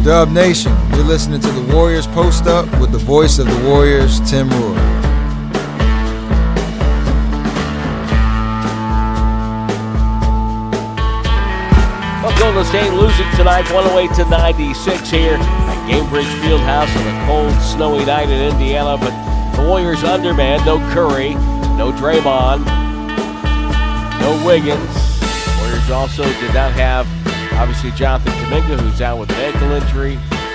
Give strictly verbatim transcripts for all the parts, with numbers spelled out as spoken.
Dub Nation, you're listening to the Warriors Post Up with the voice of the Warriors, Tim Roy. Well, Golden State losing tonight, one oh eight to ninety-six here at Gainbridge Fieldhouse on a cold, snowy night in Indiana. But the Warriors undermanned. No Curry, no Draymond, no Wiggins. Warriors also did not have, obviously, Jonathan Kuminga, who's out with an ankle injury.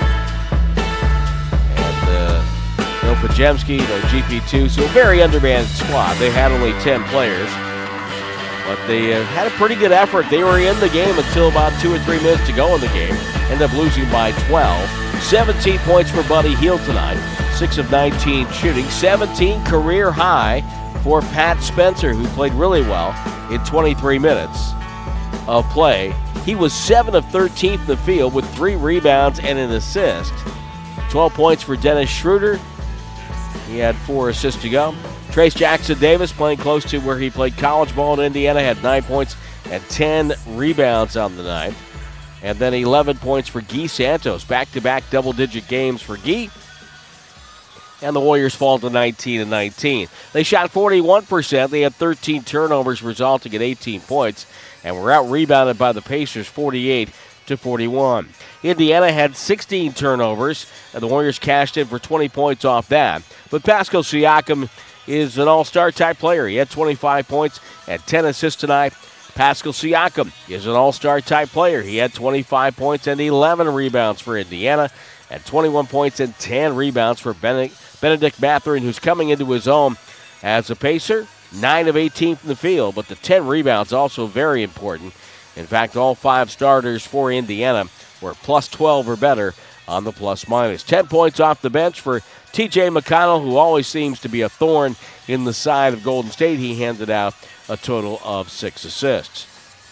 And uh, no Pajemski, no G P two. So a very undermanned squad. They had only ten players. But they uh, had a pretty good effort. They were in the game until about two or three minutes to go in the game. Ended up losing by twelve. seventeen points for Buddy Hield tonight. six of nineteen shooting. seventeen career high for Pat Spencer, who played really well in twenty-three minutes of play. He was seven of thirteen in the field with three rebounds and an assist. twelve points for Dennis Schroeder. He had four assists to go. Trace Jackson-Davis, playing close to where he played college ball in Indiana, had nine points and ten rebounds on the night. And then eleven points for Guy Santos. Back-to-back double-digit games for Guy. And the Warriors fall to nineteen and nineteen. They shot forty-one percent. They had thirteen turnovers, resulting in eighteen points. And were out-rebounded by the Pacers, forty-eight to forty-one. Indiana had sixteen turnovers, and the Warriors cashed in for twenty points off that. But Pascal Siakam is an all-star type player. He had twenty-five points and ten assists tonight. Pascal Siakam is an all-star type player. He had twenty-five points and eleven rebounds for Indiana, and twenty-one points and ten rebounds for Benedict Mathurin, who's coming into his own as a Pacer. nine of eighteen from the field, but the ten rebounds also very important. In fact, all five starters for Indiana were plus twelve or better on the plus-minus. ten points off the bench for T J McConnell, who always seems to be a thorn in the side of Golden State. He handed out a total of six assists.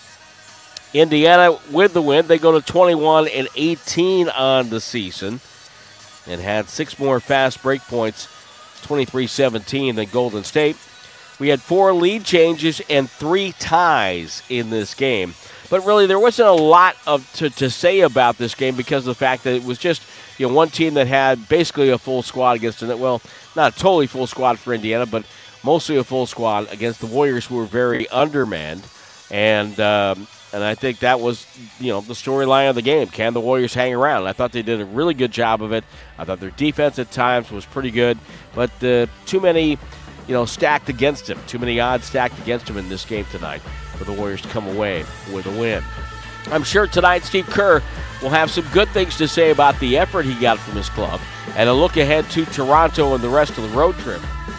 Indiana, with the win, they go to twenty-one and eighteen on the season and had six more fast break points, twenty-three seventeen, than Golden State. We had four lead changes and three ties in this game. But really, there wasn't a lot of to, to say about this game because of the fact that it was just, you know, one team that had basically a full squad against it. Well, not a totally full squad for Indiana, but mostly a full squad against the Warriors, who were very undermanned. And um, and I think that was, you know, the storyline of the game. Can the Warriors hang around? I thought they did a really good job of it. I thought their defense at times was pretty good, but uh, too many, you know, stacked against him. Too many odds stacked against him in this game tonight for the Warriors to come away with a win. I'm sure tonight Steve Kerr will have some good things to say about the effort he got from his club and a look ahead to Toronto and the rest of the road trip.